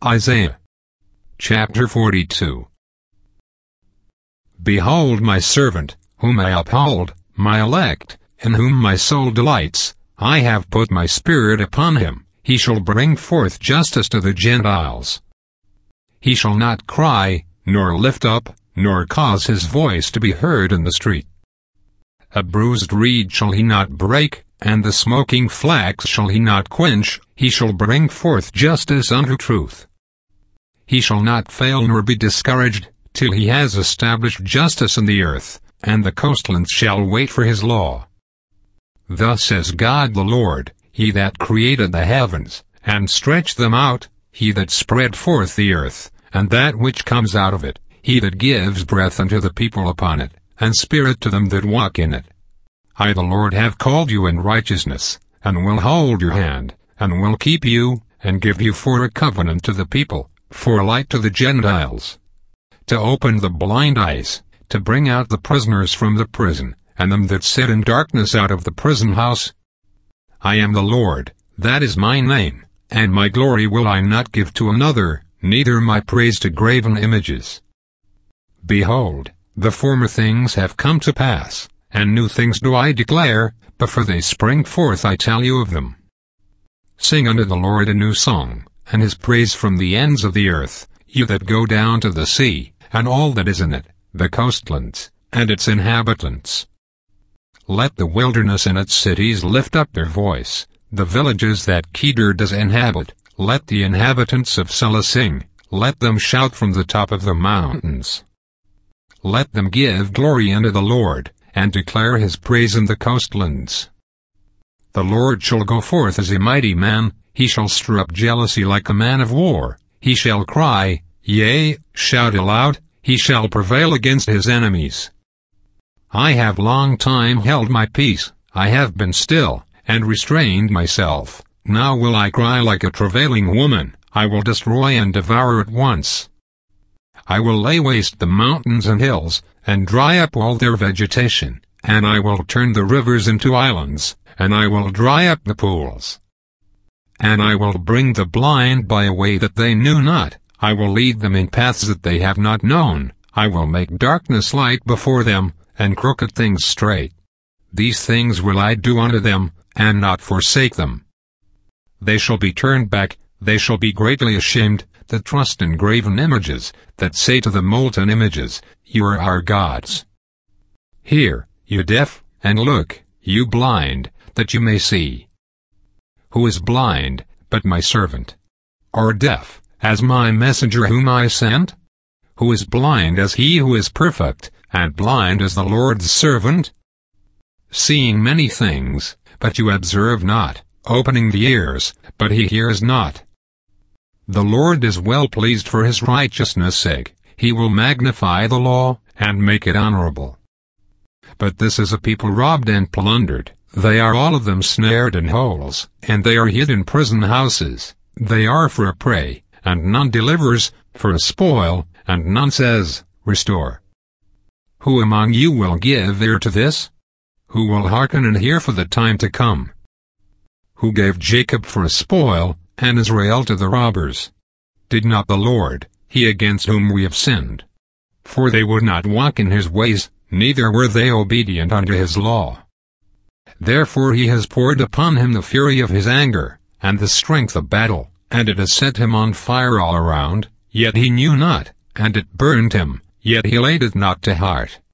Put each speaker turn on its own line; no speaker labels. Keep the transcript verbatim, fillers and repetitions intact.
Isaiah chapter forty-two. Behold my servant, whom I uphold, my elect, in whom my soul delights. I have put my spirit upon him. He shall bring forth justice to the Gentiles. He shall not cry, nor lift up, nor cause his voice to be heard in the street. A bruised reed shall he not break, and the smoking flax shall he not quench. He shall bring forth justice unto truth. He shall not fail nor be discouraged, till he has established justice in the earth, and the coastlands shall wait for his law. Thus says God the Lord, He that created the heavens, and stretched them out, He that spread forth the earth, and that which comes out of it, He that gives breath unto the people upon it, and spirit to them that walk in it. I the Lord have called you in righteousness, and will hold your hand, and will keep you, and give you for a covenant to the people, for a light to the Gentiles, to open the blind eyes, to bring out the prisoners from the prison, and them that sit in darkness out of the prison house. I am the Lord, that is my name, and my glory will I not give to another, neither my praise to graven images. Behold, the former things have come to pass, and new things do I declare, before they spring forth I tell you of them. Sing unto the Lord a new song, and his praise from the ends of the earth, you that go down to the sea, and all that is in it, the coastlands, and its inhabitants. Let the wilderness and its cities lift up their voice, the villages that Kedar does inhabit. Let the inhabitants of Sela sing, let them shout from the top of the mountains. Let them give glory unto the Lord, and declare his praise in the coastlands. The Lord shall go forth as a mighty man, he shall stir up jealousy like a man of war. He shall cry, yea, shout aloud, he shall prevail against his enemies. I have long time held my peace, I have been still, and restrained myself. Now will I cry like a travailing woman, I will destroy and devour at once. I will lay waste the mountains and hills, and dry up all their vegetation, and I will turn the rivers into islands, and I will dry up the pools. And I will bring the blind by a way that they knew not, I will lead them in paths that they have not known, I will make darkness light before them, and crooked things straight. These things will I do unto them, and not forsake them. They shall be turned back, they shall be greatly ashamed, that trust in graven images, that say to the molten images, you are our gods. Hear, you deaf, and look, you blind, that you may see. Who is blind, but my servant? Or deaf, as my messenger whom I sent? Who is blind as he who is perfect, and blind as the Lord's servant? Seeing many things, but you observe not, opening the ears, but he hears not. The Lord is well pleased for his righteousness' sake, he will magnify the law, and make it honorable. But this is a people robbed and plundered, they are all of them snared in holes, and they are hid in prison houses. They are for a prey, and none delivers, for a spoil, and none says, restore. Who among you will give ear to this? Who will hearken and hear for the time to come? Who gave Jacob for a spoil, and Israel to the robbers? Did not the Lord, he against whom we have sinned? For they would not walk in his ways, neither were they obedient unto his law. Therefore he has poured upon him the fury of his anger, and the strength of battle, and it has set him on fire all around, yet he knew not, and it burned him, yet he laid it not to heart.